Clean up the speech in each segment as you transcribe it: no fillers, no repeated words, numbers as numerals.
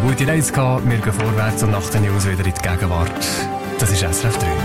eine gute Reise gehabt. Wir gehen vorwärts und nach den News wieder in die Gegenwart. Das ist SRF 3.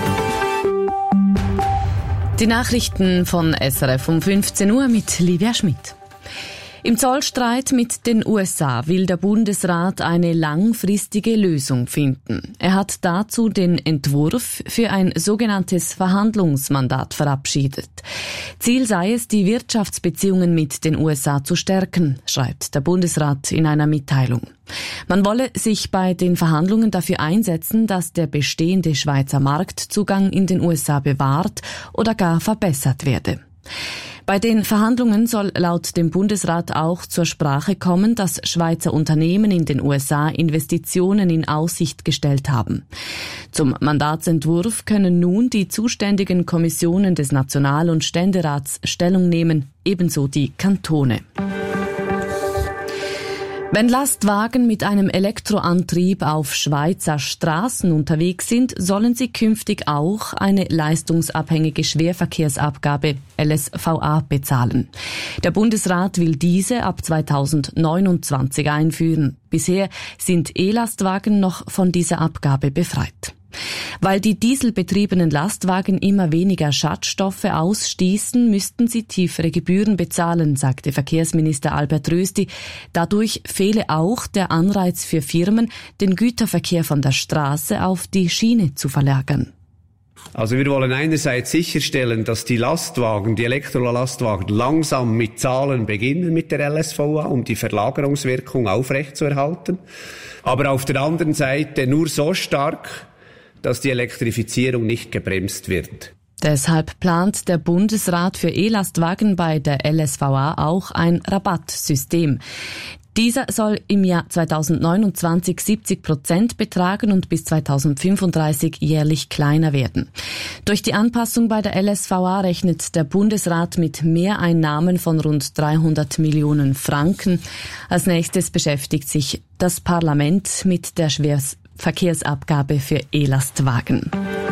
Die Nachrichten von SRF um 15 Uhr mit Livia Schmidt. Im Zollstreit mit den USA will der Bundesrat eine langfristige Lösung finden. Er hat dazu den Entwurf für ein sogenanntes Verhandlungsmandat verabschiedet. Ziel sei es, die Wirtschaftsbeziehungen mit den USA zu stärken, schreibt der Bundesrat in einer Mitteilung. Man wolle sich bei den Verhandlungen dafür einsetzen, dass der bestehende Schweizer Marktzugang in den USA bewahrt oder gar verbessert werde. Bei den Verhandlungen soll laut dem Bundesrat auch zur Sprache kommen, dass Schweizer Unternehmen in den USA Investitionen in Aussicht gestellt haben. Zum Mandatsentwurf können nun die zuständigen Kommissionen des National- und Ständerats Stellung nehmen, ebenso die Kantone. Wenn Lastwagen mit einem Elektroantrieb auf Schweizer Straßen unterwegs sind, sollen sie künftig auch eine leistungsabhängige Schwerverkehrsabgabe LSVA bezahlen. Der Bundesrat will diese ab 2029 einführen. Bisher sind E-Lastwagen noch von dieser Abgabe befreit. Weil die dieselbetriebenen Lastwagen immer weniger Schadstoffe ausstießen, müssten sie tiefere Gebühren bezahlen, sagte Verkehrsminister Albert Rösti. Dadurch fehle auch der Anreiz für Firmen, den Güterverkehr von der Straße auf die Schiene zu verlagern. Also wir wollen einerseits sicherstellen, dass die Lastwagen, die Elektrolastwagen langsam mit Zahlen beginnen mit der LSVA, um die Verlagerungswirkung aufrechtzuerhalten. Aber auf der anderen Seite nur so stark, dass die Elektrifizierung nicht gebremst wird. Deshalb plant der Bundesrat für E-Lastwagen bei der LSVA auch ein Rabattsystem. Dieser soll im Jahr 2029 70% betragen und bis 2035 jährlich kleiner werden. Durch die Anpassung bei der LSVA rechnet der Bundesrat mit Mehreinnahmen von rund 300 Millionen Franken. Als nächstes beschäftigt sich das Parlament mit der Schwerverkehrsabgabe für E-Lastwagen.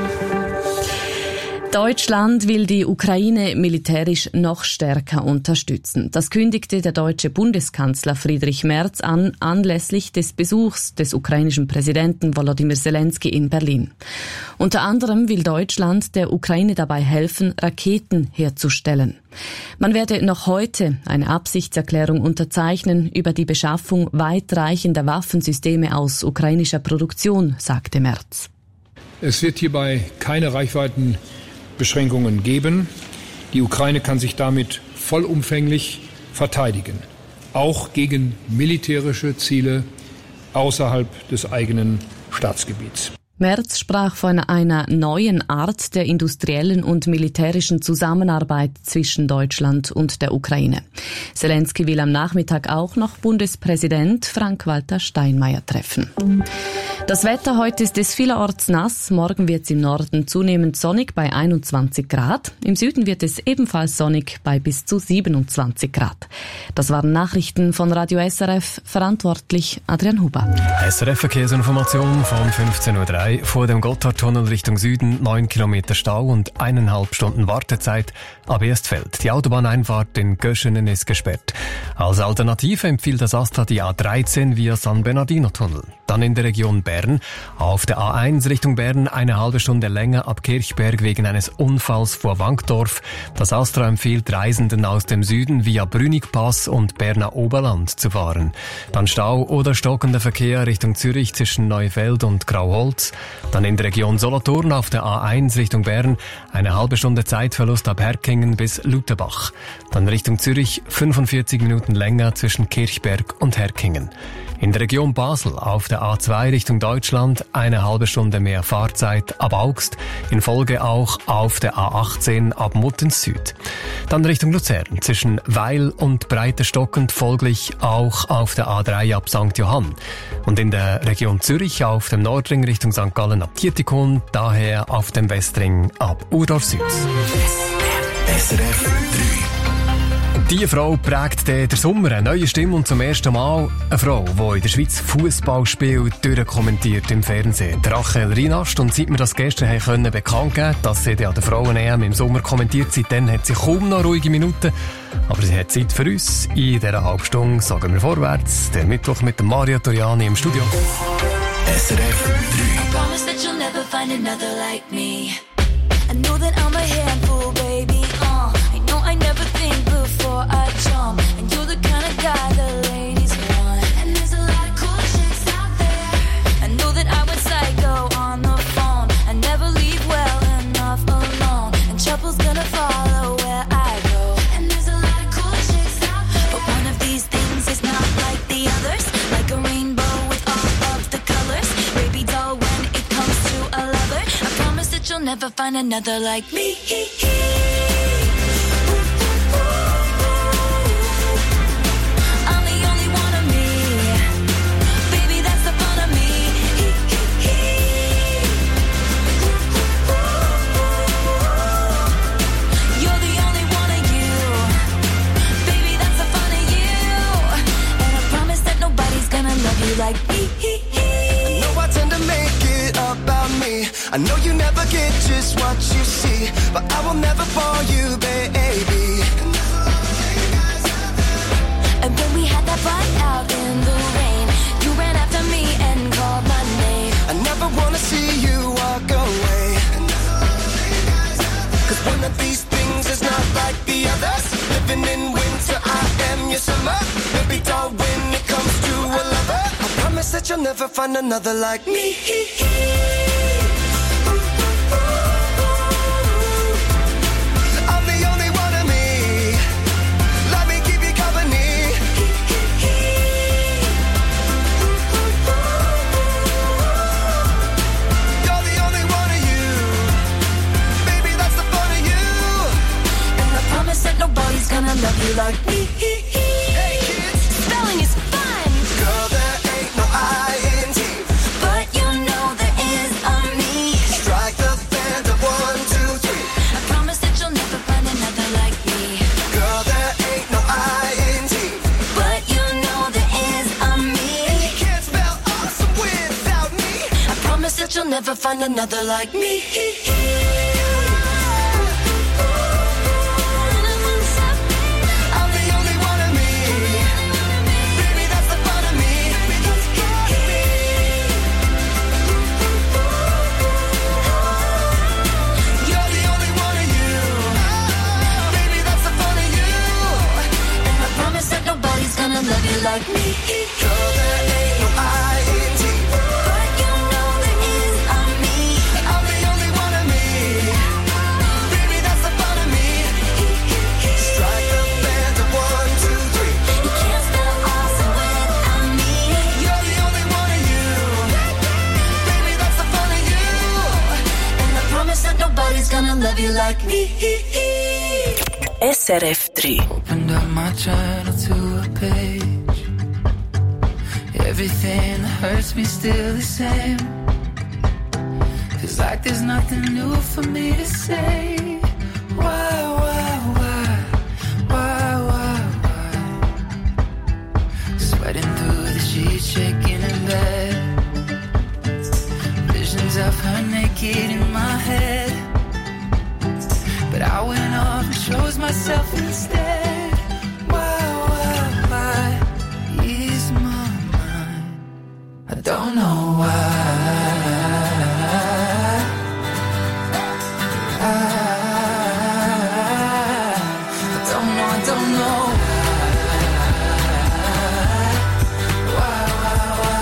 Deutschland will die Ukraine militärisch noch stärker unterstützen. Das kündigte der deutsche Bundeskanzler Friedrich Merz an, anlässlich des Besuchs des ukrainischen Präsidenten Volodymyr Zelensky in Berlin. Unter anderem will Deutschland der Ukraine dabei helfen, Raketen herzustellen. Man werde noch heute eine Absichtserklärung unterzeichnen über die Beschaffung weitreichender Waffensysteme aus ukrainischer Produktion, sagte Merz. Es wird hierbei keine Reichweitenbeschränkungen geben. Die Ukraine kann sich damit vollumfänglich verteidigen, auch gegen militärische Ziele außerhalb des eigenen Staatsgebiets. Merz sprach von einer neuen Art der industriellen und militärischen Zusammenarbeit zwischen Deutschland und der Ukraine. Zelensky will am Nachmittag auch noch Bundespräsident Frank-Walter Steinmeier treffen. Das Wetter: heute ist es vielerorts nass, morgen wird es im Norden zunehmend sonnig bei 21 Grad. Im Süden wird es ebenfalls sonnig bei bis zu 27 Grad. Das waren Nachrichten von Radio SRF, verantwortlich Adrian Huber. SRF Verkehrsinformation von 15.03 Uhr. Vor dem Gotthardtunnel Richtung Süden 9 Kilometer Stau und 1,5 Stunden Wartezeit ab Erstfeld. Die Autobahneinfahrt in Göschenen ist gesperrt. Als Alternative empfiehlt das AStA die A13 via San Bernardino-Tunnel. Dann in der Region Bern. Auf der A1 Richtung Bern eine halbe Stunde länger ab Kirchberg wegen eines Unfalls vor Wankdorf. Das AStRA empfiehlt Reisenden aus dem Süden via Brünnigpass und Berner Oberland zu fahren. Dann Stau oder stockender Verkehr Richtung Zürich zwischen Neufeld und Grauholz. Dann in der Region Solothurn auf der A1 Richtung Bern eine halbe Stunde Zeitverlust ab Herkingen bis Lutherbach. Dann Richtung Zürich 45 Minuten länger zwischen Kirchberg und Herkingen. In der Region Basel auf der A2 Richtung Deutschland eine halbe Stunde mehr Fahrzeit ab Augst, in Folge auch auf der A18 ab Muttenz Süd. Dann Richtung Luzern zwischen Weil und Breiterstockend, folglich auch auf der A3 ab St. Johann. Und in der Region Zürich auf dem Nordring Richtung St. Gallen ab Dietikon, daher auf dem Westring ab Urdorf Süd. SRF 3 Diese Frau prägt den Sommer, eine neue Stimme und zum ersten Mal eine Frau, die in der Schweiz Fußballspiel durchkommentiert im Fernsehen. Rachel Reinast. Und seit wir das gestern haben können bekannt geben, dass sie an der Frauen-EM im Sommer kommentiert, seitdem hat sie kaum noch ruhige Minuten. Aber sie hat Zeit für uns. In dieser Halbstunde sagen wir vorwärts. Der Mittwoch mit dem Mario Toriani im Studio. SRF 3. I promise that you'll never find another like me. I know that I'm a handful, baby. I know I never think before I jump. And you're the kind of guy the ladies want. And there's a lot of cool chicks out there. I know that I went psycho on the phone. I never leave well enough alone. And trouble's gonna follow where I go. And there's a lot of cool chicks out there. But one of these things is not like the others. Like a rainbow with all of the colors. Baby doll, when it comes to a lover, I promise that you'll never find another like me. I'm the only one of me. Baby, that's the fun of me. You're the only one of you. Baby, that's the fun of you. And I promise that nobody's gonna love you like me. I know I tend to make it about me. I know you never get just what you see, but I will never fall you, baby. And when we had that fight out in the rain, you ran after me and called my name. I never wanna see you walk away. Cause one of these things is not like the others. Living in winter, I am your summer. Baby doll, when it comes to a lover, I promise that you'll never find another like me. I'm the only one of me. Let me keep you company. You're the only one of you. Baby, that's the fun of you. And I promise that nobody's gonna love you like me. Hey kids, Spelling is fun, girl, there ain't no I-N-T. but you know there is a me. Strike the band of 1, 2, 3. I promise that you'll never find another like me. Girl, there ain't no I-N-T. But you know there is a me. You can't spell awesome without me. I promise that you'll never find another like me. I'm the only one of me. Baby, that's the fun of me. You're the only one of you. Baby, that's the fun of you. And I promise that nobody's gonna love you like me. Girl, there ain't no I-N-T. But you know there is a me. I'm the only one of me. Baby, that's the fun of me. Strike the band of 1, 2, 3. You can't spell awesome without me. You're the only one of you. Baby, that's the fun of you. And I promise that nobody's gonna love you like me. SRF 3. Opened up my journal to a page. Everything that hurts me still the same. Feels like there's nothing new for me to say. Why? Sweating through the sheets, shaking in bed. Visions of her naked in my head. But I went off and chose myself instead. Why? Ease my mind. I don't know why. I don't know. Why?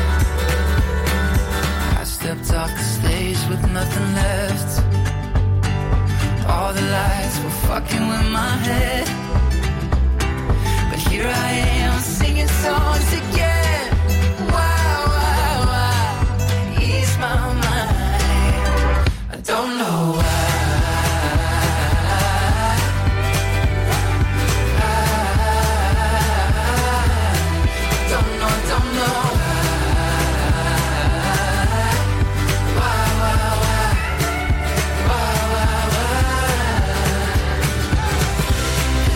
I stepped off the stage with nothing left. All the lights were fucking with my head. But here I am singing songs again. Why? Ease my mind. I don't know why. Don't know. Why?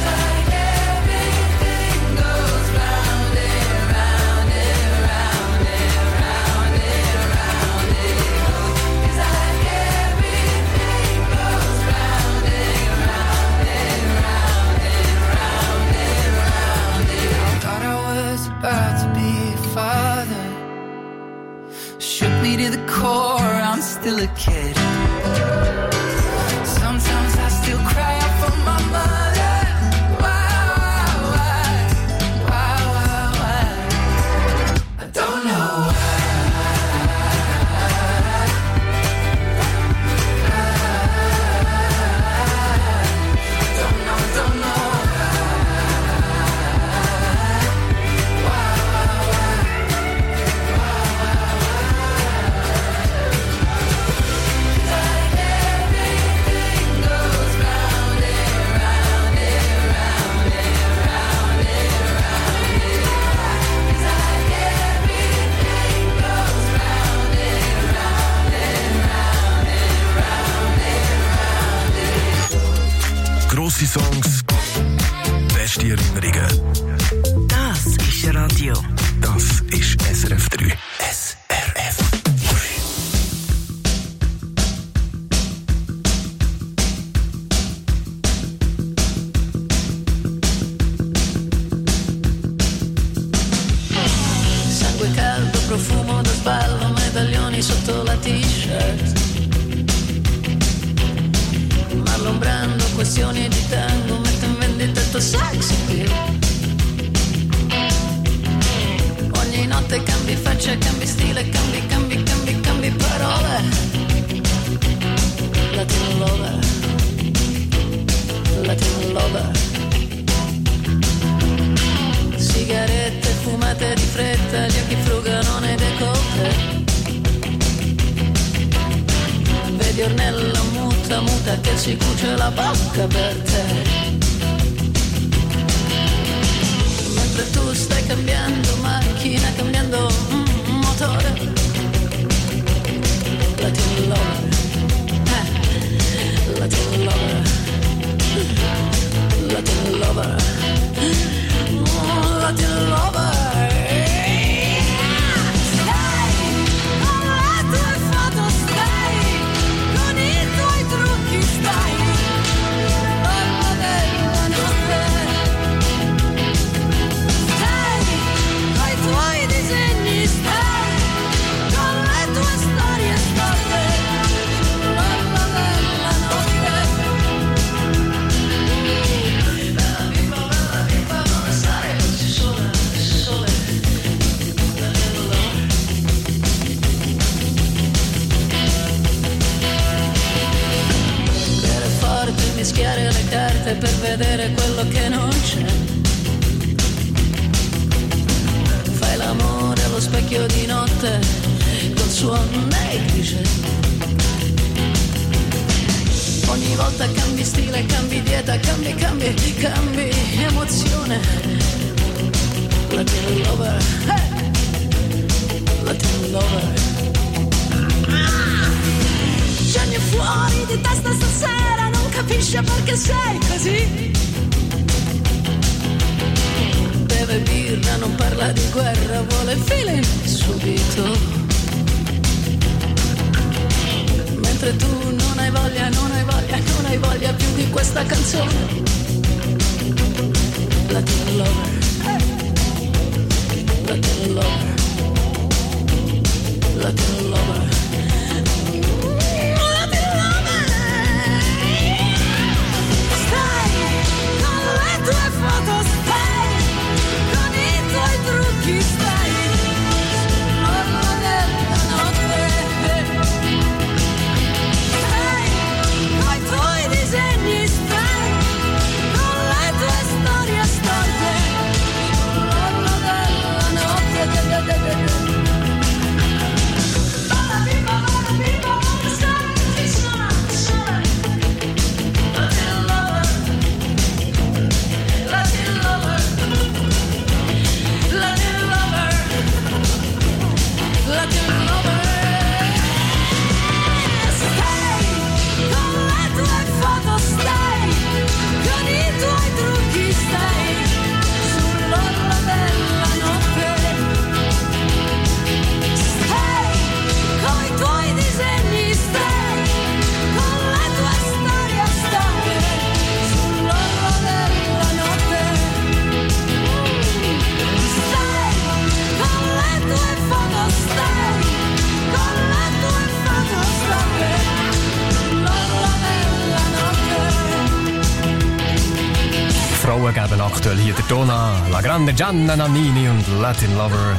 still a kid. Sometimes I still cry out for my mother. Why? I don't know why. Grosse Songs, beste Erinnerungen. Das ist Radio. Das ist SRF 3. SRF 3. Sangue caldo, profumo da sballo, medaglioni sotto la t-shirt. Marlon Brando, questioni di tango, metto in vendita il tuo sex appeal. Ogni notte cambi faccia, cambi stile, cambi parole. Latin lover, Latin lover. Sigarette fumate di fretta, gli occhi frugano nei décolleté. Vedi Ornella muta che si cuce la bocca per te. Mentre tu stai cambiando macchina, cambiando motore. Latin lover, Latin lover, Latin lover, Latin lover. Mischiare le carte per vedere quello che non c'è. Fai l'amore allo specchio di notte col suo negligé. Ogni volta cambi stile, cambi dieta, cambi emozione. Latin lover, Latin lover. Gianni fuori di testa stasera, non capisce perché sei così. Beve birra, non parla di guerra, vuole feeling subito. Mentre tu non hai voglia più di questa canzone. Latin lover, Latin lover, Latin lover. zugeben. Aktuell hier der Donna, La Grande Gianna Nannini und Latin Lover.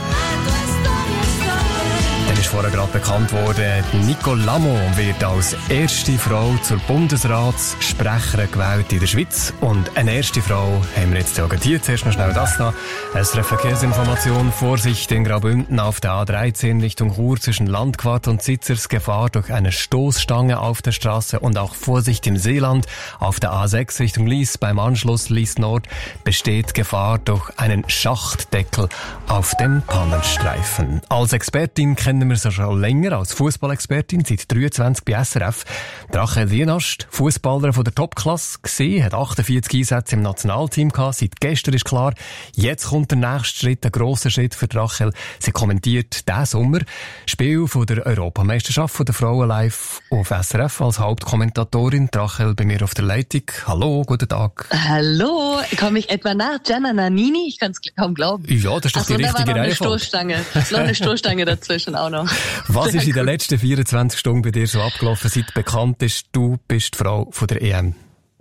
Dann ist vorher gerade bekannt worden, Nicole Lamo wird als erste Frau zur Bundesratssprecherin gewählt in der Schweiz. Und eine erste Frau haben wir jetzt hier. Zuerst noch schnell das noch. SRF Verkehrsinformation. Vorsicht in Graubünden auf der A13 Richtung Chur zwischen Landquart und Sitzers. Gefahr durch eine Stoßstange auf der Straße. Und auch Vorsicht im Seeland. Auf der A6 Richtung Lies beim Anschluss Lies Nord besteht Gefahr durch einen Schachtdeckel auf dem Pannenstreifen. Als Expertin kennen wir sie schon länger als Fußballexpertin, seit 23 bei SRF. Rachel Lienast, Fußballerin von der Topklasse, gesehen, hat 48 Einsätze im Nationalteam gehabt. Seit gestern ist klar, jetzt kommt der nächste Schritt, ein grosser Schritt für Rachel. Sie kommentiert diesen Sommer Spiel von der Europameisterschaft von der Frauen live auf SRF als Hauptkommentatorin. Rachel bei mir auf der Leitung. Hallo, guten Tag. Hallo, komme ich etwa nach Gianna Nannini? Ich kann es kaum glauben. Ja, das ist doch die richtige Reihenfolge. Noch eine Stoßstange dazwischen auch noch. Was ist in den letzten 24 Stunden bei dir so abgelaufen, seit bekannt ist, du bist die Frau von der EM?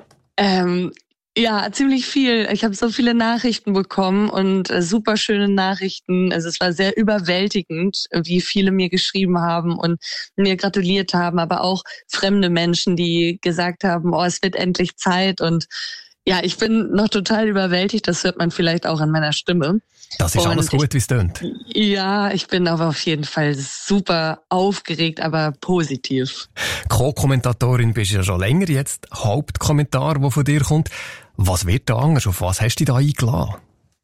Ja, ziemlich viel. Ich habe so viele Nachrichten bekommen und super schöne Nachrichten. Also es war sehr überwältigend, wie viele mir geschrieben haben und mir gratuliert haben, aber auch fremde Menschen, die gesagt haben, oh, es wird endlich Zeit. Und ja, ich bin noch total überwältigt. Das hört man vielleicht auch an meiner Stimme. Das ist alles gut, wie es tönt. Ja, ich bin aber auf jeden Fall super aufgeregt, aber positiv. Co-Kommentatorin bist du ja schon länger, jetzt Hauptkommentar, der von dir kommt. Was wird da anders? Auf was hast du dich da eingeladen?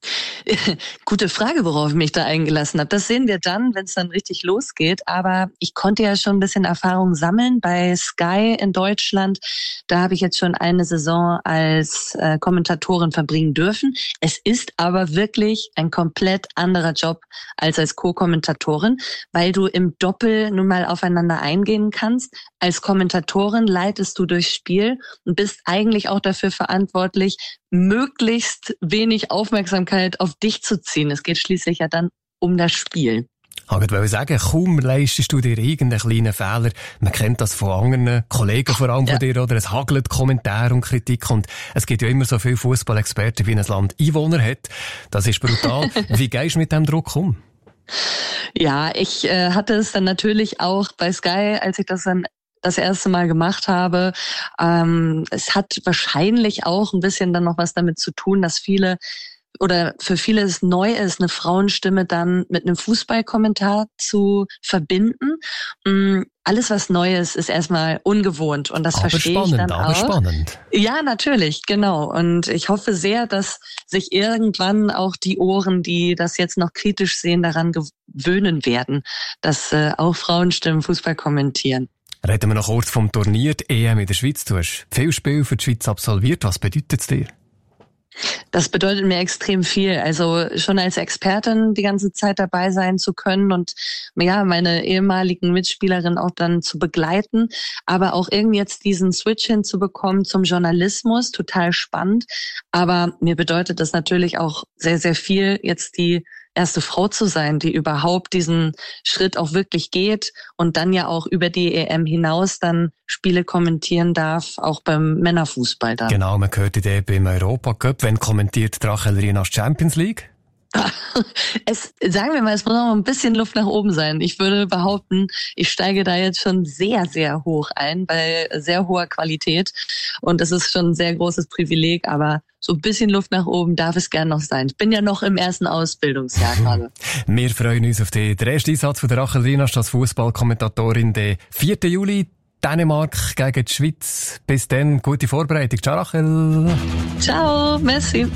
Gute Frage, worauf ich mich da eingelassen habe. Das sehen wir dann, wenn es dann richtig losgeht. Aber ich konnte ja schon ein bisschen Erfahrung sammeln bei Sky in Deutschland. Da habe ich jetzt schon eine Saison als Kommentatorin verbringen dürfen. Es ist aber wirklich ein komplett anderer Job als Co-Kommentatorin, weil du im Doppel nun mal aufeinander eingehen kannst. Als Kommentatorin leitest du durchs Spiel und bist eigentlich auch dafür verantwortlich, möglichst wenig Aufmerksamkeit auf dich zu ziehen. Es geht schließlich ja dann um das Spiel. Ich wollte sagen, kaum leistest du dir irgendeinen kleinen Fehler. Man kennt das von anderen Kollegen, vor allem von dir, oder? Es hagelt Kommentare und Kritik und es gibt ja immer so viele Fußballexperten, wie ein Land Einwohner hat. Das ist brutal. Wie gehst du mit dem Druck um? Ja, ich hatte es dann natürlich auch bei Sky, als ich das dann das erste Mal gemacht habe. Es hat wahrscheinlich auch ein bisschen dann noch was damit zu tun, dass für viele es neu ist, eine Frauenstimme dann mit einem Fußballkommentar zu verbinden. Alles, was neu ist erstmal ungewohnt und das verstehe ich dann auch. Aber spannend. Ja, natürlich, genau. Und ich hoffe sehr, dass sich irgendwann auch die Ohren, die das jetzt noch kritisch sehen, daran gewöhnen werden, dass auch Frauenstimmen Fußball kommentieren. Reden wir noch kurz vom Turnier, die EM in der Schweiz. Du hast viele Spiele für die Schweiz absolviert. Was bedeutet es dir? Das bedeutet mir extrem viel. Also schon als Expertin die ganze Zeit dabei sein zu können und ja, meine ehemaligen Mitspielerinnen auch dann zu begleiten, aber auch irgendwie jetzt diesen Switch hinzubekommen zum Journalismus, total spannend. Aber mir bedeutet das natürlich auch sehr, sehr viel, jetzt die erste Frau zu sein, die überhaupt diesen Schritt auch wirklich geht und dann ja auch über die EM hinaus dann Spiele kommentieren darf, auch beim Männerfußball dann. Genau, man hört die beim Europacup. Wenn kommentiert Rachel Lienast Champions League? Sagen wir mal, es muss noch ein bisschen Luft nach oben sein. Ich würde behaupten, ich steige da jetzt schon sehr, sehr hoch ein, bei sehr hoher Qualität. Und es ist schon ein sehr großes Privileg, aber so ein bisschen Luft nach oben darf es gern noch sein. Ich bin ja noch im ersten Ausbildungsjahr gerade. Wir freuen uns auf den ersten Einsatz von der Rachel Lienast als Fußballkommentatorin, den 4. Juli. Dänemark gegen die Schweiz. Bis dann, gute Vorbereitung. Ciao, Rachel. Ciao, merci.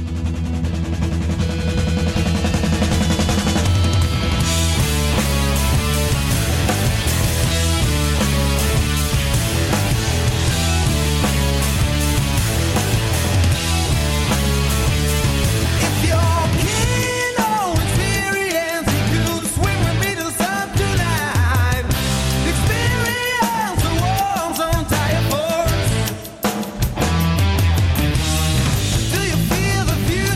Do you feel the view?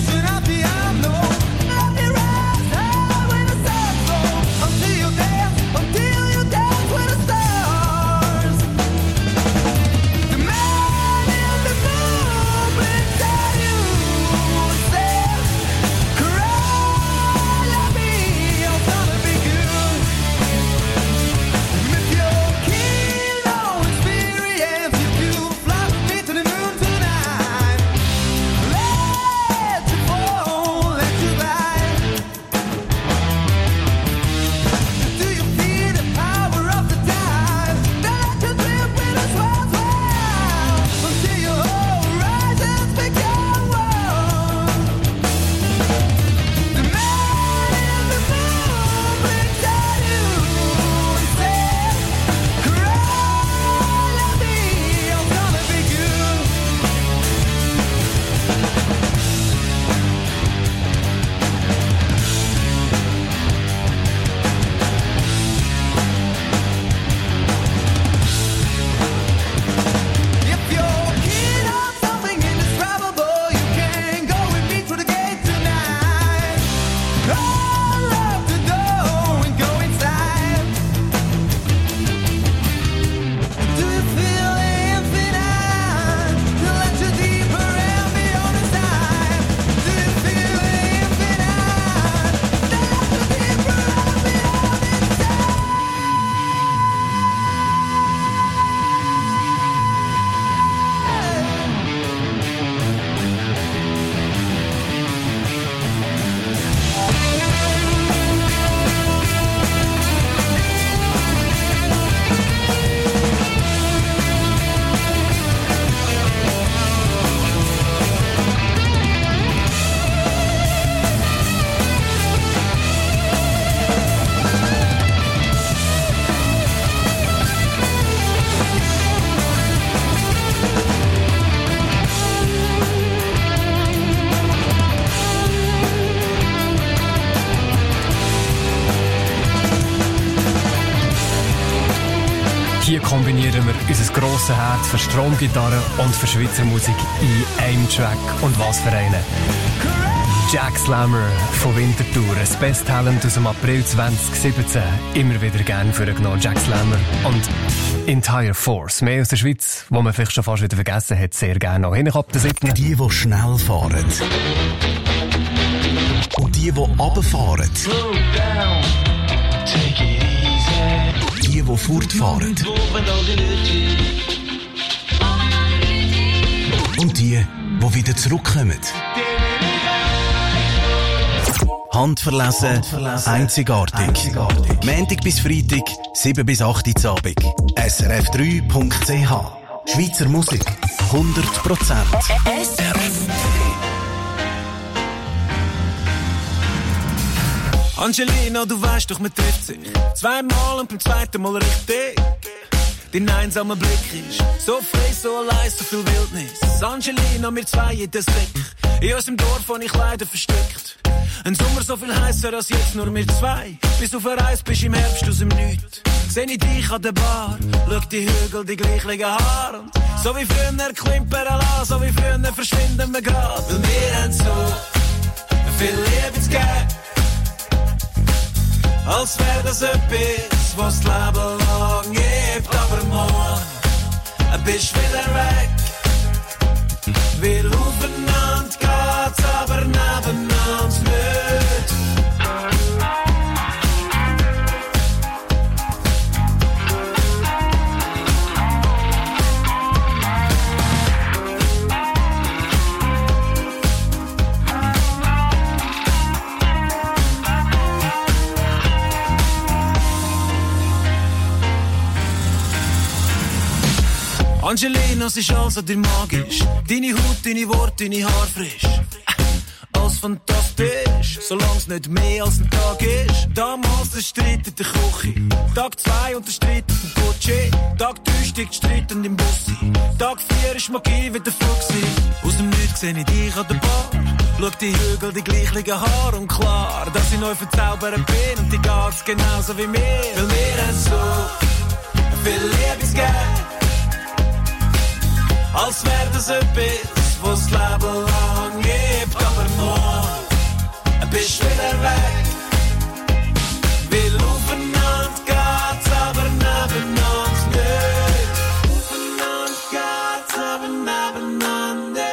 Hier kombinieren wir unser grosses Herz für Stromgitarre und für Schweizer Musik in einem Track. Und was für einen? Jack Slammer von Winterthur, das Best Talent aus dem April 2017. Immer wieder gerne vorgenommen, Jack Slammer. Und Entire Force, mehr aus der Schweiz, wo man vielleicht schon fast wieder vergessen hat, sehr gerne noch. Hin ab der 7. Die schnell fahren. Und die runterfahren. Die fortfahren. Und die wieder zurückkommen. Handverlesen, einzigartig. Montag bis Freitag, 7 bis 8 Uhr Abend. srf3.ch. Schweizer Musik, 100%. Angelina, du weißt doch, man trifft sich zweimal und beim zweiten Mal richtig. Dein einsamer Blick ist so frei, so allein, so viel Wildnis. Angelina, wir zwei in der Säck, in unserem Dorf, wo ich leider versteckt. Ein Sommer so viel heisser als jetzt, nur wir zwei. Bis auf eine Reise bist im Herbst aus dem Nichts. Seh ich dich an der Bar, schau die Hügel, die gleichen Haare. Und so wie früher klimpern lassen, so wie früher verschwinden wir grad. Weil wir haben so viel Liebe zu geben. Als wär das etwas, was das Leben lang gibt. Aber morgen bist wieder weg. Wir aufeinander geht's, aber nebeneinander nicht. Angelina, es ist also dir magisch. Deine Haut, deine Worte, deine Haare frisch. Alles fantastisch, solange es nicht mehr als ein Tag ist. Damals der Streit in der Küche. Tag 2 und der Streit auf dem Gucci. Tag 3 steigt Streit und im Bussi. Tag 4 ist Magie wieder Fuchsi. Aus dem Nichts seh ich dich an der Bar. Schau die Hügel, die gleichen Haare und klar, dass ich neu verzaubert bin und die geht's genauso wie mir. Weil wir haben so viel Liebe zu geben. Als wär das etwas, was das Leben lang gibt. Aber morgen bist du wieder weg. Weil aufeinander geht's, aber nebeneinander nicht. Aufeinander geht's, aber nebeneinander nicht.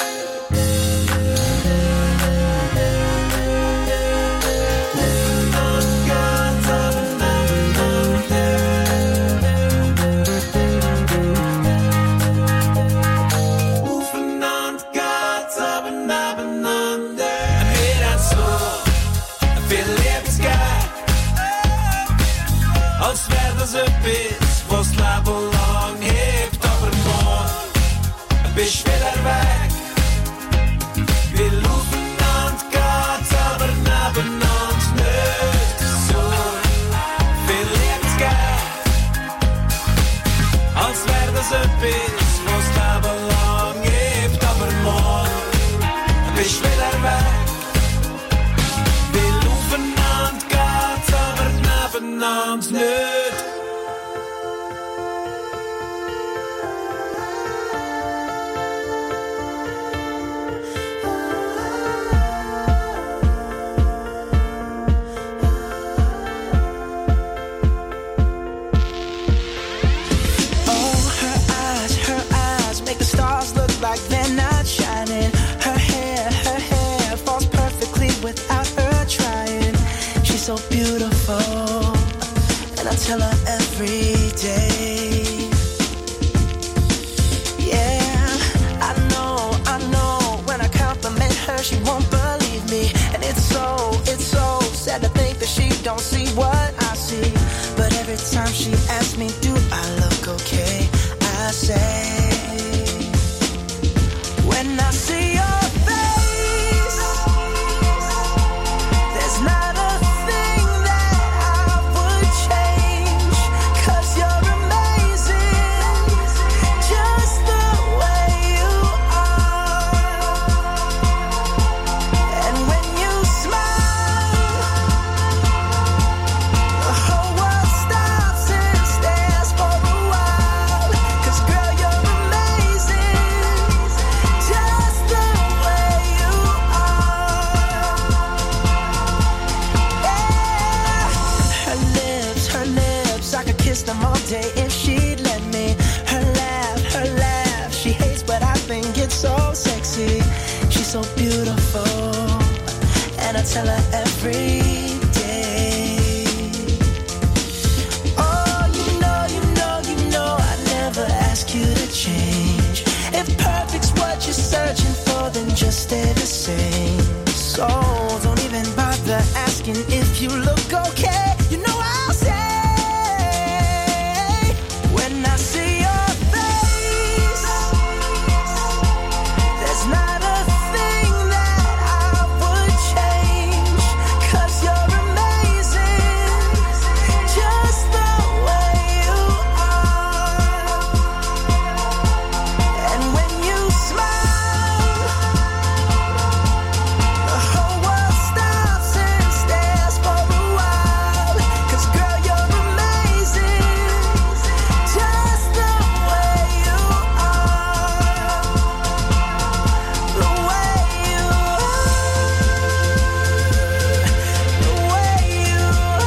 Als wär das etwas, was das Leben lang hebt. Aber morgen bist du wieder weg. Weil aufeinander geht's, aber nebeneinander nicht. So viel Liebe zu geben. Als wär das etwas, was das Leben lang hebt. Aber morgen bist du wieder weg. Weil aufeinander geht's, aber nebeneinander nicht. Like they're not shining. Her hair falls perfectly without her trying. She's so beautiful, and I tell her every day. Yeah, I know. When I compliment her, she won't believe me, and it's so sad to think that she don't see what I see. But every time she asks me, do I look okay? I say. When I see your face, there's not a thing that I would change. 'Cause you're amazing, just the way you are. And when you smile, the whole world stops and kiss them all day if she'd let me. Her laugh, she hates but I think it's so sexy. She's so beautiful, and I tell her every day. Oh, you know, I never ask you to change. If perfect's what you're searching for, then just stay the same. So don't even bother asking if you look okay. You know I'll say, when I see your face, there's not a thing that I would change, 'cause you're amazing, just the way you are. And when you smile, the whole world stops and stares for a while. 'Cause girl, you're amazing, just the way you are. The way you are. The way you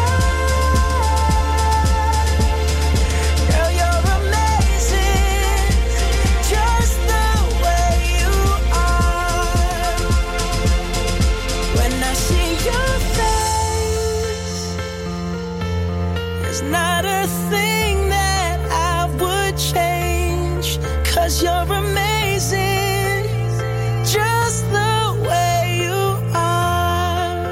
are. Girl, you're amazing, just the way you are. When I see your face, there's not a thing that I would change, 'cause you're amazing, just the way you are.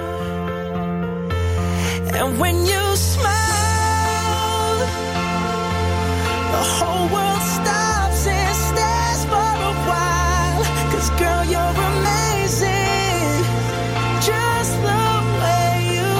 And when you smile, the whole world stops and stares for a while. 'Cause girl, you're amazing, just the way you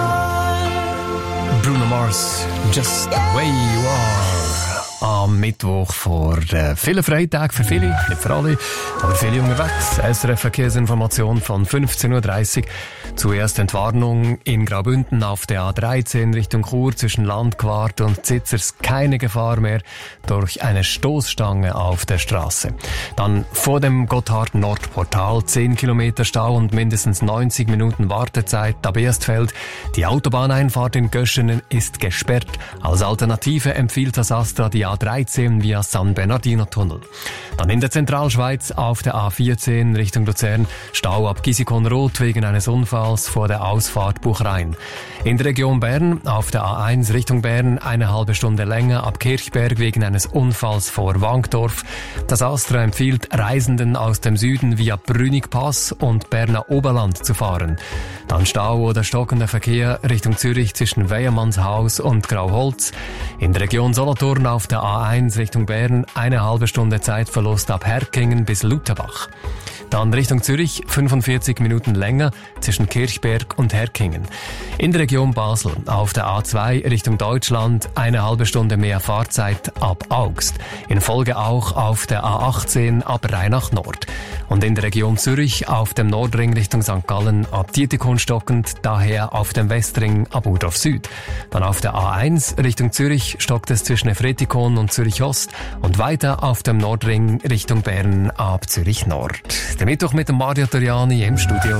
are. Bruno Mars, Just the Way You Are. Am Mittwoch vor vielen Freitagen, für viele, nicht für alle, aber viele unterwegs. SRF Verkehrsinformation von 15.30 Uhr. Zuerst Entwarnung in Graubünden auf der A13 Richtung Chur zwischen Landquart und Zitzers. Keine Gefahr mehr durch eine Stoßstange auf der Straße. Dann vor dem Gotthard-Nordportal 10 Kilometer Stau und mindestens 90 Minuten Wartezeit ab Erstfeld. Die Autobahneinfahrt in Göschenen ist gesperrt. Als Alternative empfiehlt das Astra die A13 via San Bernardino-Tunnel. Dann in der Zentralschweiz auf der A14 Richtung Luzern Stau ab Gisikon-Roth wegen eines Unfalls vor der Ausfahrt Buchrein. In der Region Bern auf der A1 Richtung Bern eine halbe Stunde länger ab Kirchberg wegen eines Unfalls vor Wankdorf. Das Astra empfiehlt Reisenden aus dem Süden via Brünigpass und Berner Oberland zu fahren. Dann Stau oder stockender Verkehr Richtung Zürich zwischen Weyermannshaus und Grauholz. In der Region Solothurn auf der A1 Richtung Bern eine halbe Stunde Zeitverlust ab Herkingen bis Lutherbach. Dann Richtung Zürich 45 Minuten länger zwischen Kirchberg und Herkingen. In der Region Basel auf der A2 Richtung Deutschland eine halbe Stunde mehr Fahrzeit ab Augst. In Folge auch auf der A18 ab Rheinach Nord. Und in der Region Zürich auf dem Nordring Richtung St. Gallen ab Dietikon stockend, daher auf dem Westring ab Urdorf Süd. Dann auf der A1 Richtung Zürich stockt es zwischen Efretikon und Zürich Ost und weiter auf dem Nordring Richtung Bern ab Zürich Nord. Der Mittwoch mit dem Mario Toriani im Studio.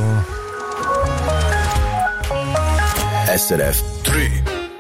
SRF 3.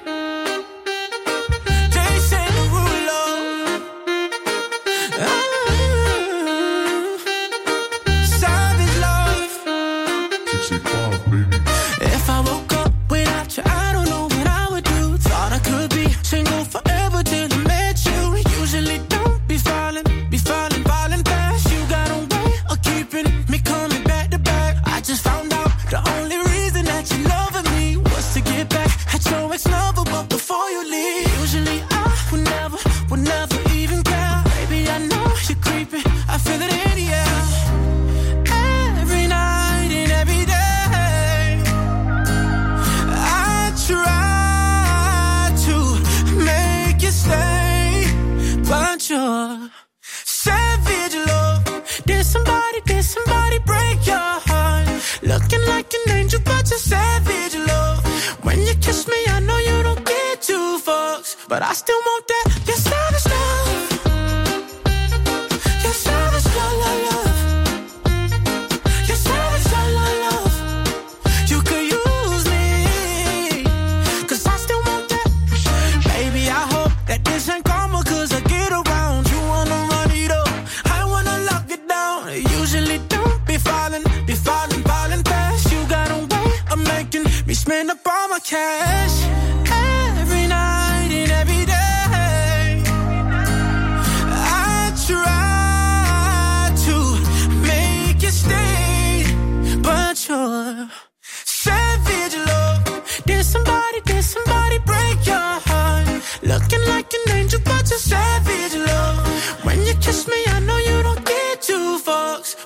But I still want that, your savage love. Your savage love. Your savage love. You could use me, 'cause I still want that. Baby, I hope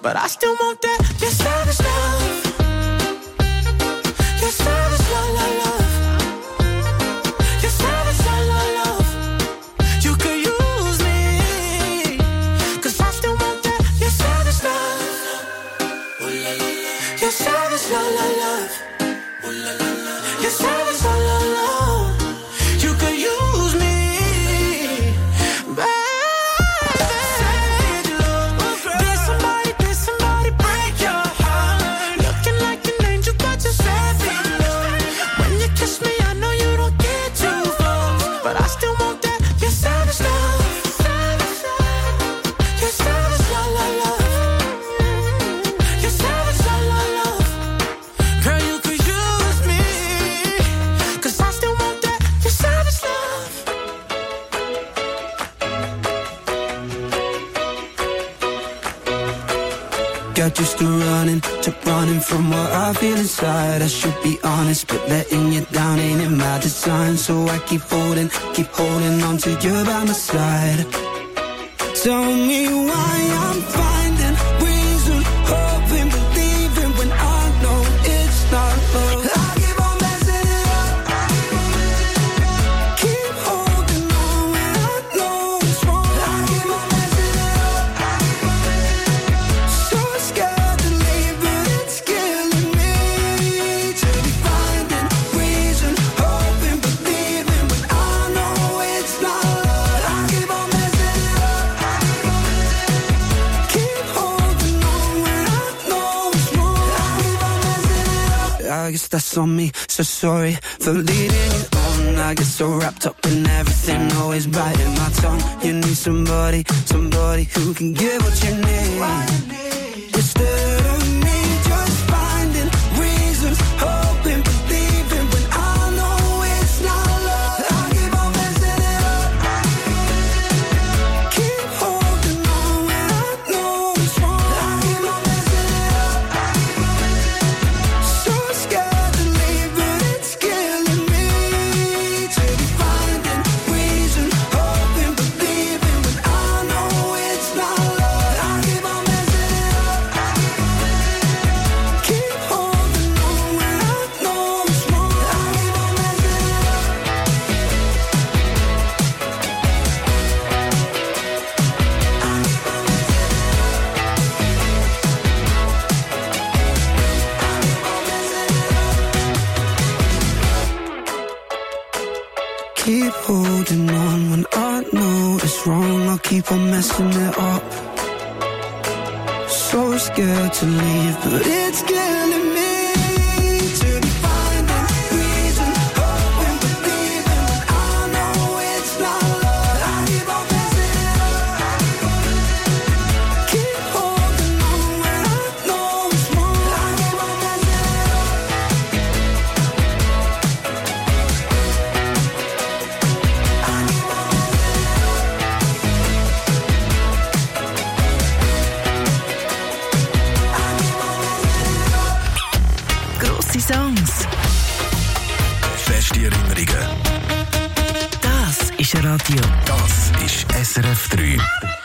but I still want that. Your savage love. Your savage love, love, love. Your savage love, love, love. You could use me, 'cause I still want that. Your savage love. Your savage love, love, love. Your savage love, love, love. You could use me, baby. Did somebody break your heart? Looking like an angel, but you're savage love. When you kiss me, I know you don't get too far, but I still want that. Your savage love. Your savage love, love, love. Your savage love, love, love. Girl, you could use me, 'cause I still want that. Your savage love. Got used to running from what I feel inside. I should be honest, but letting you down ain't in my design. So I keep holding on to you by my side. Tell me why I'm finding reason, hoping, believing when I know it's not love. I keep on messing it up. Keep holding on when I know it's wrong. I keep on messing it up. So scared to leave, but it's killing me. To be finding reason, hoping, believing when I know it's not love. I keep on messing it up. Keep holding on when I know it's wrong. I keep on messing it up. I guess that's on me, so sorry for leading you on. I get so wrapped up in everything, always biting my tongue. You need somebody who can give what you need. Instead of me just finding reasons, hoping, believing when I know it's not love. I keep on messing it up. Keep holding on when I know it's wrong. I keep on messing it up. So scared to leave, but it's killing me. To be finding reason, hoping, believing when I know it's not love. I keep on messing it up. Keep holding on when I know it's wrong. I keep on messing it up. Keep holding on when I know it's wrong. I'll keep on messing it up. So scared to leave, but it's killing me. To be finding reason, hoping, believing when I know it's not love. I keep on messing it up. Keep holding on when I know it's wrong. I keep on messing it up. Grosse Songs. Feste Erinnerungen. Das ist Radio. Das ist SRF 3.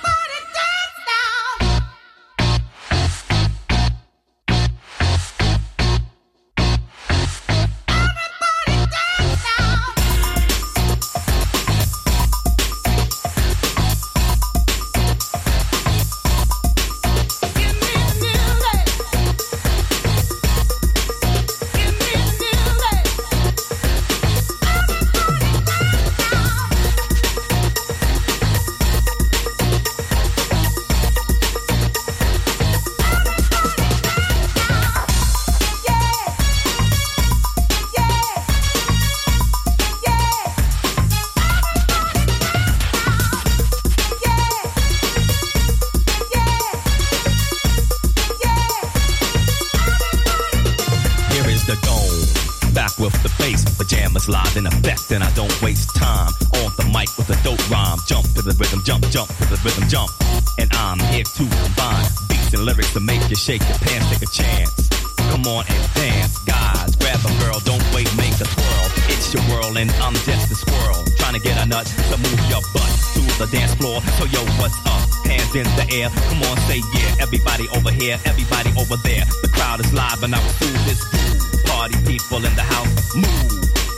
with the bass. Pajamas live in effect, and I don't waste time. On the mic with a dope rhyme. Jump to the rhythm, jump to the rhythm, jump. And I'm here to combine beats and lyrics to make you shake your pants, take a chance. Come on and dance, guys. Grab a girl, don't wait, make a twirl. It's your world and I'm just a squirrel. Trying to get a nut to move your butt to the dance floor. So yo, what's up? hands in the air. Come on, say yeah. Everybody over here, everybody over there. The crowd is live and I will do this groove. Party people in the house, move.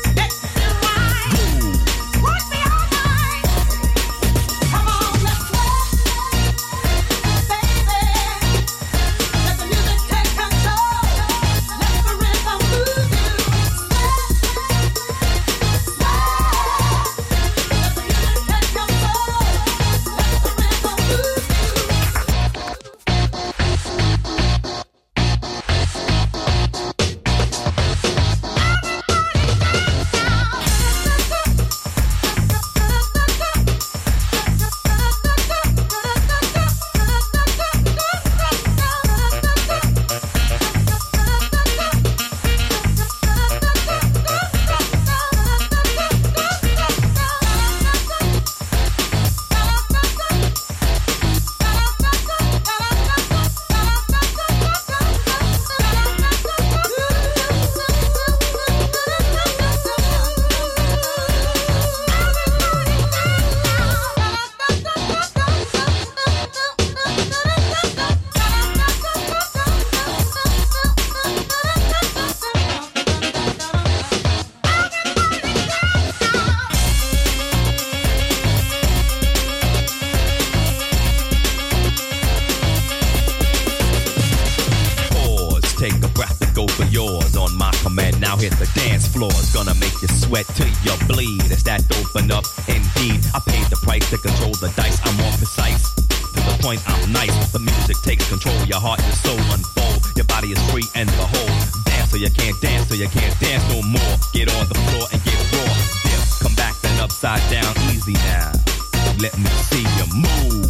Hit the dance floor, it's gonna make you sweat till you bleed. It's that open up, indeed. I paid the price to control the dice. I'm more precise, to the point I'm nice. The music takes control, your heart and soul unfold. Your body is free and behold. Dance so you can't dance, so you can't dance no more. Get on the floor and get raw. Dip, come back then upside down, easy now. Let me see you move.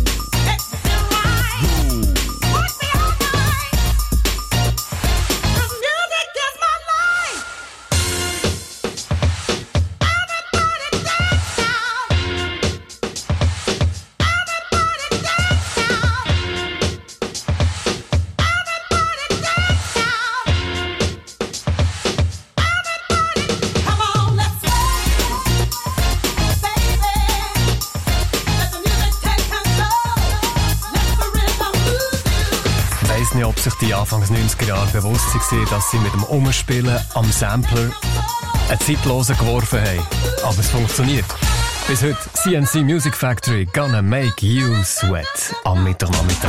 Ob sich die Anfangs 90er Jahre bewusst waren, dass sie mit dem Umspielen am Sampler einen Zeitlosen geworfen haben. Aber es funktioniert. Bis heute CNC Music Factory, Gonna Make You Sweat am Mittwochnachmittag.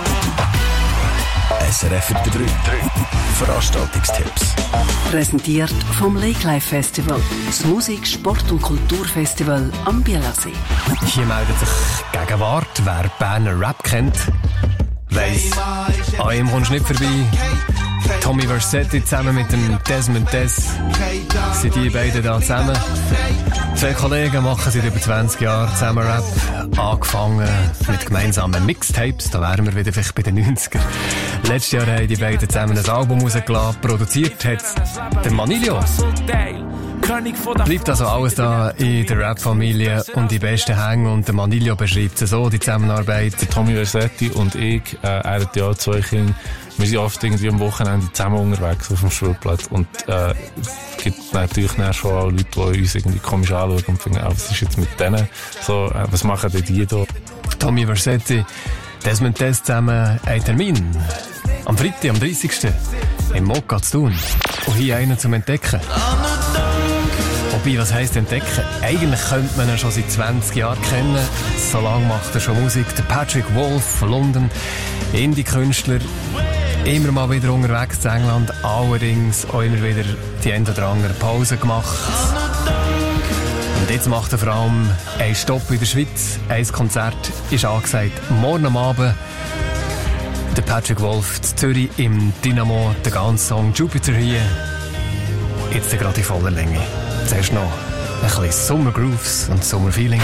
SRF 3 Veranstaltungstipps. Präsentiert vom Lake Life Festival, das Musik-, Sport- und Kulturfestival am Bielersee. Hier meldet sich Gegenwart, wer Berner Rap kennt. Weiss, an ihm kommst du nicht vorbei. Tommy Versetti zusammen mit dem Desmond Des sind die beiden da zusammen. Zwei Kollegen machen seit über 20 Jahren zusammen Rap. Angefangen mit gemeinsamen Mixtapes, da wären wir wieder vielleicht bei den 90ern. Letztes Jahr haben die beiden zusammen ein Album rausgelassen. Produziert hat der Manilio. Bleibt also alles da in der Rap-Familie und die besten Hänge. Und der Manilio beschreibt es so, die Zusammenarbeit. Der Tommy Versetti und ich, er hat ja 2 Kinder. Wir sind oft irgendwie am Wochenende zusammen unterwegs auf dem Spielplatz. Und es gibt natürlich schon auch Leute, die uns irgendwie komisch anschauen und finden, was ist jetzt mit denen so, was machen denn die da? Tommy Versetti, Desmond Des zusammen einen Termin. Am Freitag, am 30. im Mokka zu tun. Und hier einen zum Entdecken. Wobei, was heisst entdecken? Eigentlich könnte man ihn schon seit 20 Jahren kennen. So lange macht er schon Musik. Der Patrick Wolf von London, Indie-Künstler, immer mal wieder unterwegs in England, allerdings auch immer wieder die ein oder andere Pause gemacht. Und jetzt macht er vor allem einen Stopp in der Schweiz. Ein Konzert ist angesagt morgen am Abend. Der Patrick Wolf in Zürich im Dynamo, der ganze Song Jupiter hier. Jetzt gerade in voller Länge. Zuerst noch ein bisschen Summer-Grooves und Summer-Feeling.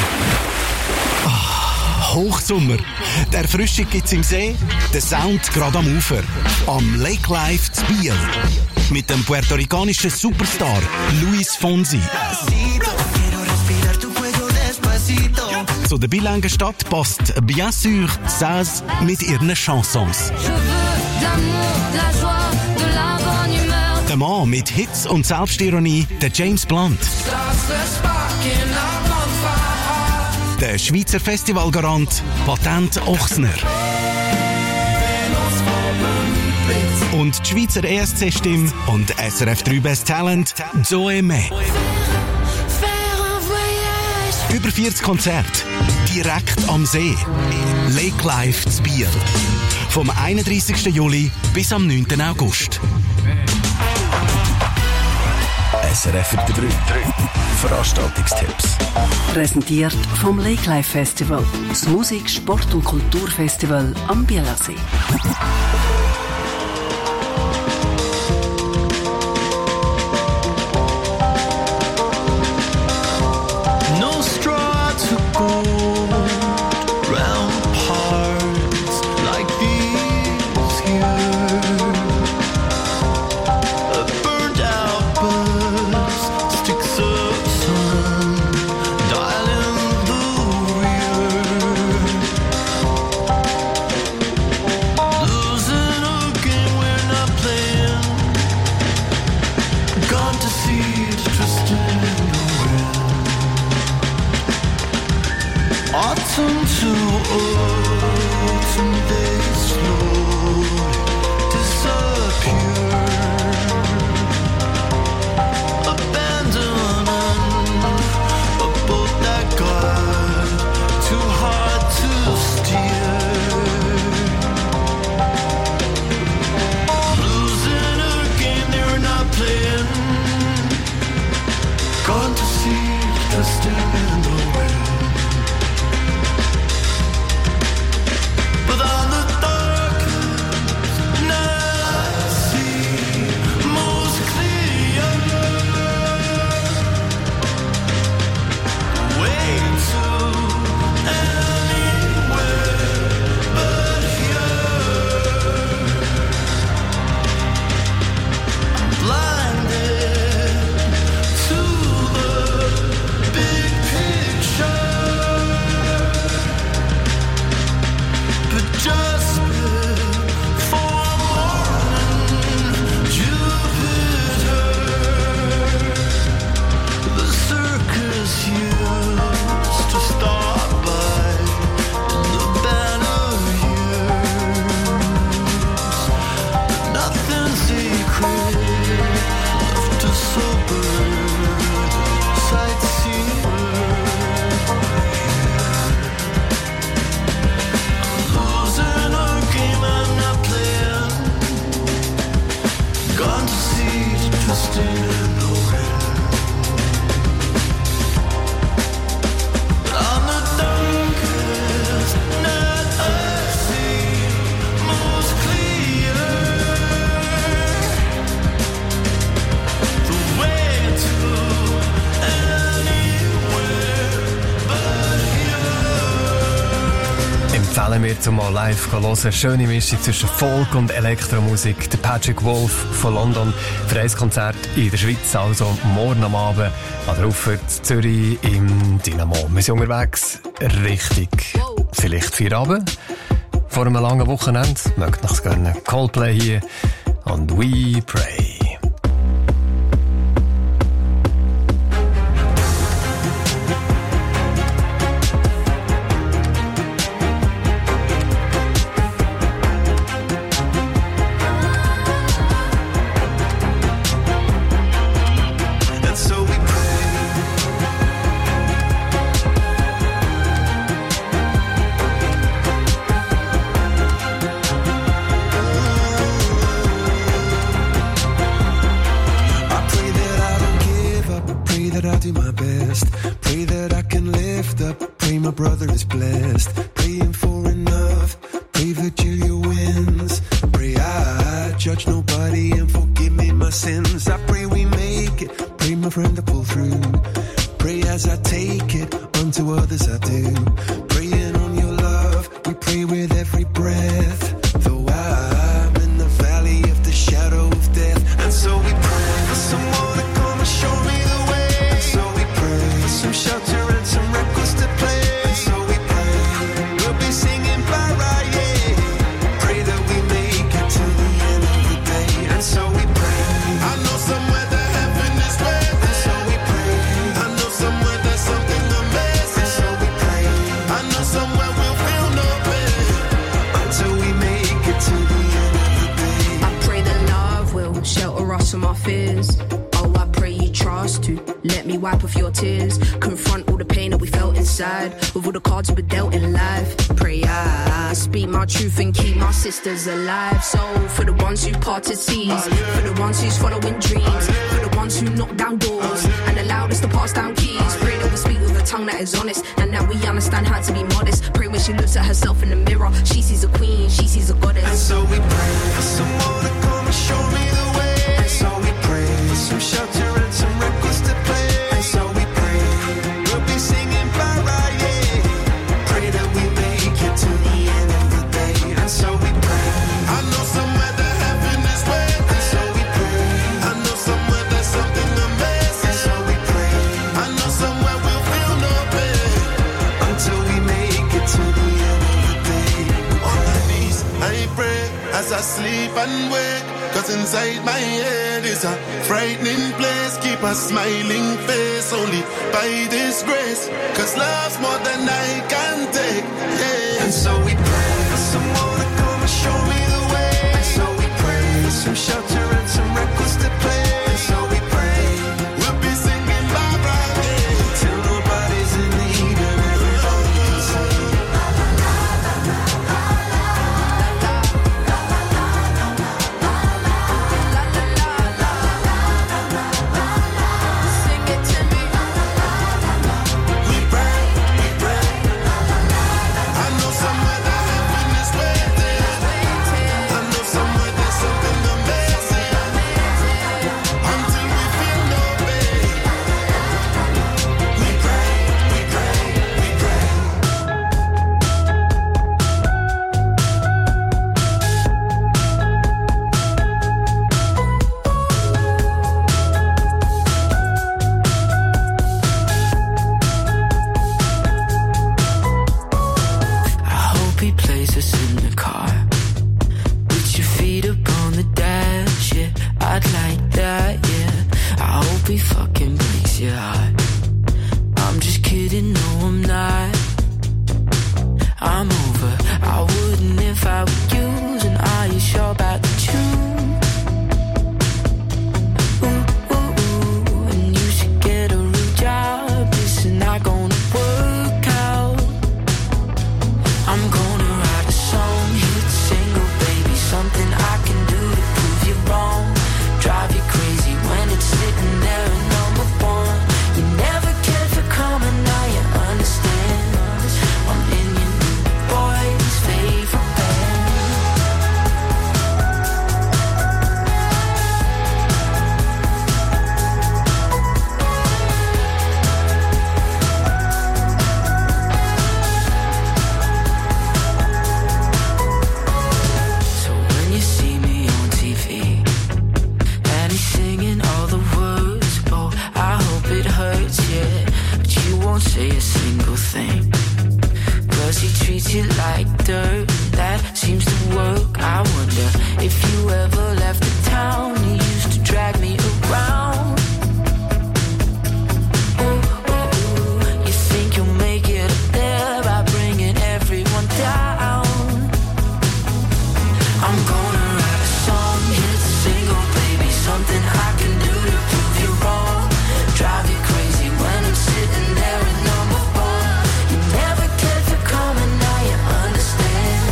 Hochsommer. Die Erfrischung gibt's im See, der Sound gerade am Ufer. Am Lake Life zu Biel. Mit dem puerto-ricanischen Superstar Luis Fonsi. Zu der bilingue Stadt passt bien sûr Saz mit ihren Chansons. Der Mann mit Hits und Selbstironie, der James Blunt. Der Schweizer Festivalgarant Patent Ochsner. Und die Schweizer ESC-Stimme und SRF 3 Best Talent Zoe May. Über 40 Konzerte, direkt am See. Lake Life zu Biel. Vom 31. Juli bis am 9. August. SRF 3 Veranstaltungstipps. Präsentiert vom Lake Life Festival. Das Musik-, Sport- und Kulturfestival am Bielersee. No straw to go round parts like these here. A burned out bus, sticks of sun, dialing the rear. Losing a game we're not playing. Gone to see it twisted around. Autumn to autumn, they slowly disappear. Abandoning a boat that got too hard to steer. Losing a game they were not playing. Gone to see twisted in the wind. But on the darkest night I see most clear. Way to anywhere but here. I'm blinded to the big picture. But just before morning, Jupiter, the circus used to stop by in the banner years. But nothing secret left to sober the sightseer. Losing a game I'm not playing. Gone to see it twisted in the wind. But on the darkest night I see most clear the way to anywhere but here. Empfehlen wir zum mal live hören. Schöne Mischung zwischen Folk und Elektromusik. Der Patrick Wolf von London für ein Konzert in der Schweiz, also morgen am Abend an der Ufer Zürich im Dynamo. Wir sind unterwegs richtig vielleicht Feierabend vor einem langen Wochenende. Mögt noch gerne Coldplay hier und We Pray. And so we that I'll do my best. Pray that I can lift up. Pray my brother is blessed. Praying for enough. Pray Virgilia wins. Pray I judge nobody and forgive me my sins. I pray we make it. Pray my friend to pull through. Pray as I take it. Unto others I do. Praying on your love. We pray with every breath. Though I'm in the valley of the shadow of death. And so we pray for someone to come and show me the way. And so we pray for some shelter and some records to play. And so we pray we'll be singing para, yeah. Pray that we make it to the end of the day. And so we pray. I know somewhere that heaven is waiting. And so we pray. I know somewhere there's something amazing. And so we pray. wipe off your tears. Confront all the pain that we felt inside. With all the cards we dealt in life. Pray I speak my truth and keep my sisters alive. So for the ones who parted seas, for the ones who's following dreams, for the ones who knock down doors and allowed us to pass down keys. Pray that we speak with a tongue that is honest and that we understand how to be modest. Pray when she looks at herself in the mirror, she sees a queen, she sees a goddess. And so we pray for someone to come and show me the way. And so we pray for some shelter and some records to play. And so we pray we'll be singing para, yeah. Pray that we make it to the end of the day. And so we pray. I know somewhere that heaven is waiting. And so we pray. I know somewhere there's something amazing. And so we pray. I know somewhere we'll feel no pain until we make it to the end of the day. On my knees I pray as I sleep and wake. Cause inside my head is a frightening place. Keep a smiling face only by this grace. Cause love's more than I can take, yeah. And so we pray for someone to come and show me the way. And so we pray for some shelter and some records to play. And so we pray we'll be singing bye-bye, yeah. Till nobody's in need and everybody can say understand.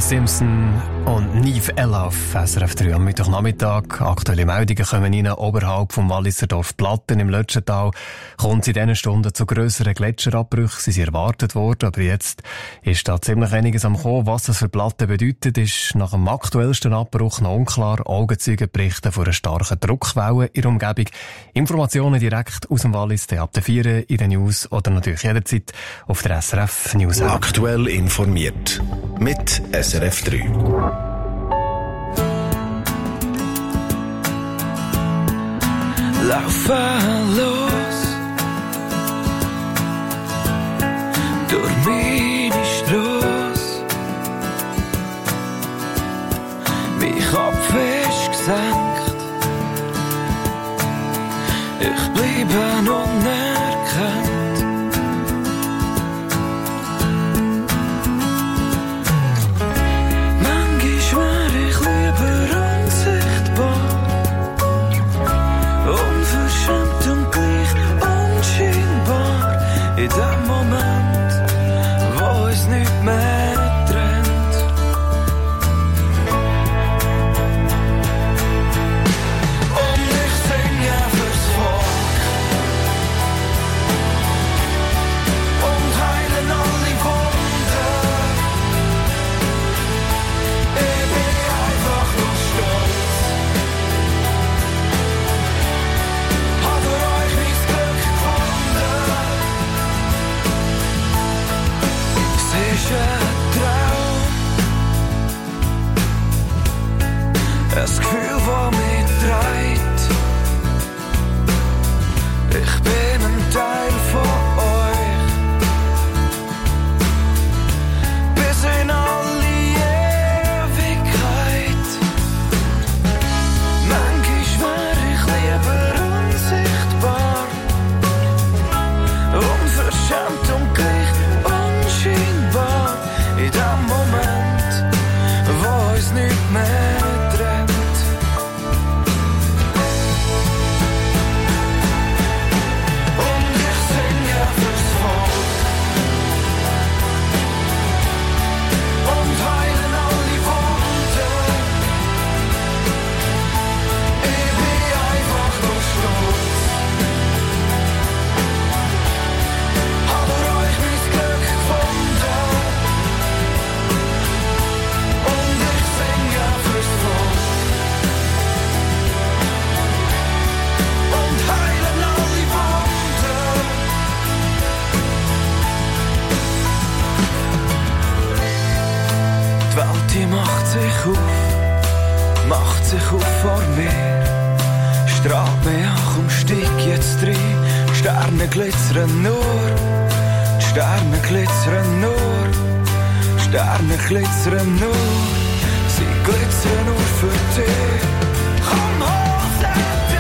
Simpson und Niamh Ella auf SRF 3 am Mittwochnachmittag. Aktuelle Meldungen kommen rein. Oberhalb vom Walliser Dorf Platten im Lötschental kommt es in diesen Stunden zu grösseren Gletscherabbrüchen. Sie sind erwartet worden, aber jetzt ist da ziemlich einiges am Kommen. Was das für Platten bedeutet, ist nach dem aktuellsten Abbruch noch unklar. Augenzeuge berichten von einer starken Druckwelle in der Umgebung. Informationen direkt aus dem Wallis, ab der 4 in den News oder natürlich jederzeit auf der SRF News. Aktuell informiert mit SRF 3. Laufen los durch meine Strasse. Mein Kopf ist gesenkt, ich bleibe unerkannt. In dem Moment, wo es nicht mehr trennt. Und ich singe fürs Volk und heilen alle Wunden. Ich bin einfach nur stolz. Hab für euch mein Glück gefunden. Es ist ein Traum, ein Gefühl, das mich treibt. Ich bin ein Teil von euch, bis in alle Ewigkeit. Manchmal wär ich lieber unsichtbar, unverschämt und gleich unscheinbar. In dem Moment, wo es nicht mehr trennt. Und ich singe fürs Volk und heilen alle Wunden. Ich bin einfach nur stolz. Hab für euch mein Glück gefunden. Und ich singe fürs Volk und heilen alle Wunden. Die Welt, die macht sich auf vor mir. Strahlt mich an, komm, steig jetzt rein. Die Sterne glitzern nur, die Sterne glitzern nur, die Sterne glitzern nur. Sie glitzern nur für dich. Komm hoch, sag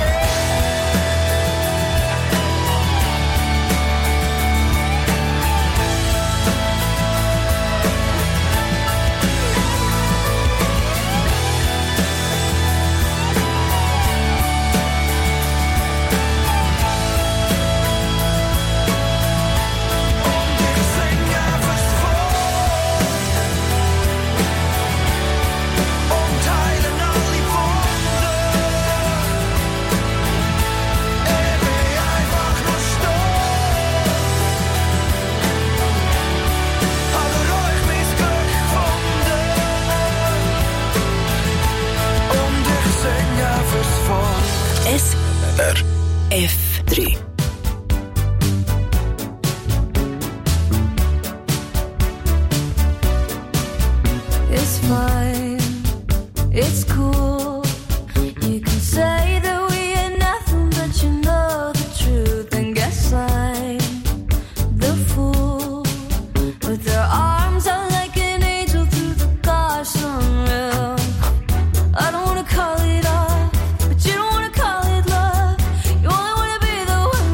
SRF3. It's fine, it's cool. You can say that we ain't nothing, but you know the truth. And guess I'm the fool with their arms out like an angel through the gosh unreal. I don't wanna call it off, but you don't wanna call it love. You only wanna be the one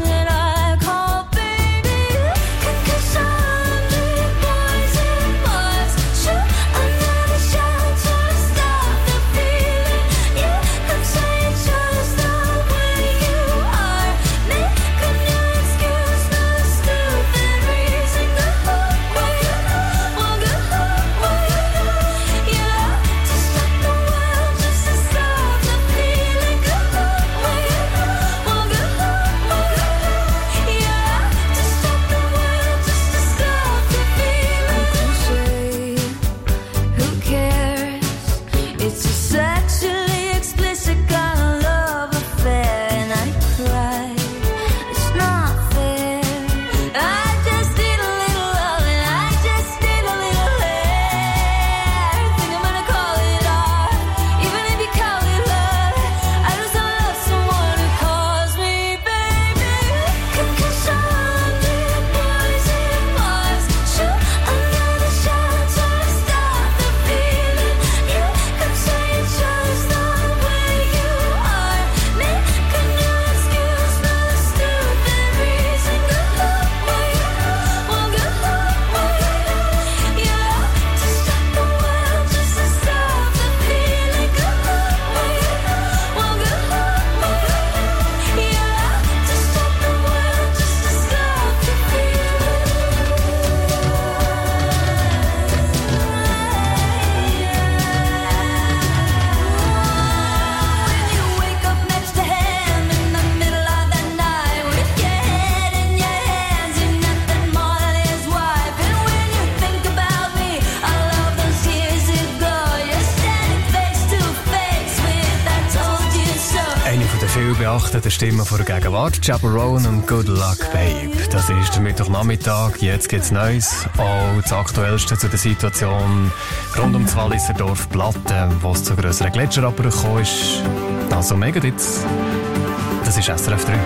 viel beachtete Stimme von der Gegenwart, Chappell Rowan und Good Luck Babe. Das ist der Mittwochnachmittag, jetzt gibt's Neues. Auch das Aktuellste zu der Situation rund um das Walliser Dorf Platten, wo es zu grösseren Gletscherabbrüchen gekommen ist. Also Megadits. Das ist SRF 3.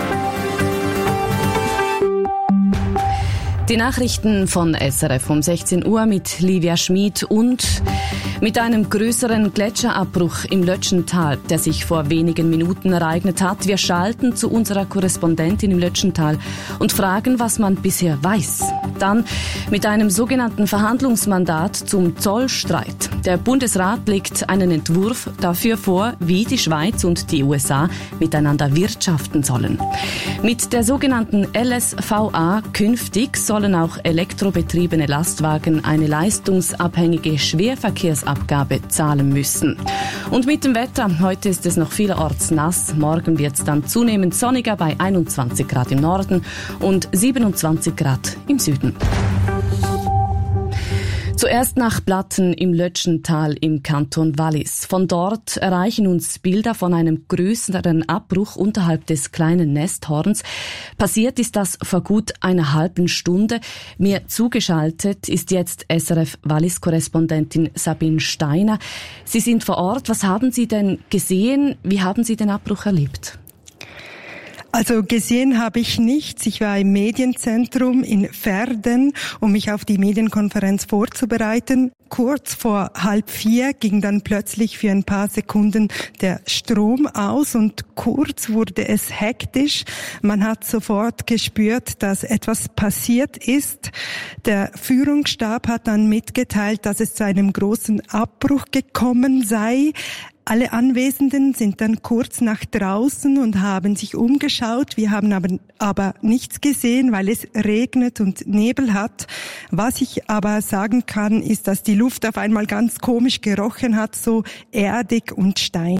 Die Nachrichten von SRF um 16 Uhr mit Livia Schmid und mit einem größeren Gletscherabbruch im Lötschental, der sich vor wenigen Minuten ereignet hat. Wir schalten zu unserer Korrespondentin im Lötschental und fragen, was man bisher weiß. Dann mit einem sogenannten Verhandlungsmandat zum Zollstreit. Der Bundesrat legt einen Entwurf dafür vor, wie die Schweiz und die USA miteinander wirtschaften sollen. Mit der sogenannten LSVA künftig sollen auch elektrobetriebene Lastwagen eine leistungsabhängige Schwerverkehrsabgabe zahlen müssen. Und mit dem Wetter, heute ist es noch vielerorts nass, morgen wird es dann zunehmend sonniger bei 21 Grad im Norden und 27 Grad im Süden. Zuerst nach Platten im Lötschental im Kanton Wallis. Von dort erreichen uns Bilder von einem größeren Abbruch unterhalb des kleinen Nesthorns. Passiert ist das vor gut einer halben Stunde. Mir zugeschaltet ist jetzt SRF Wallis-Korrespondentin Sabine Steiner. Sie sind vor Ort. Was haben Sie denn gesehen? Wie haben Sie den Abbruch erlebt? Also gesehen habe ich nichts. Ich war im Medienzentrum in Verden, um mich auf die Medienkonferenz vorzubereiten. Kurz vor 3:30 ging dann plötzlich für ein paar Sekunden der Strom aus und kurz wurde es hektisch. Man hat sofort gespürt, dass etwas passiert ist. Der Führungsstab hat dann mitgeteilt, dass es zu einem großen Abbruch gekommen sei. Alle Anwesenden sind dann kurz nach draußen und haben sich umgeschaut. Wir haben aber nichts gesehen, weil es regnet und Nebel hat. Was ich aber sagen kann, ist, dass die Luft auf einmal ganz komisch gerochen hat, so erdig und Stein.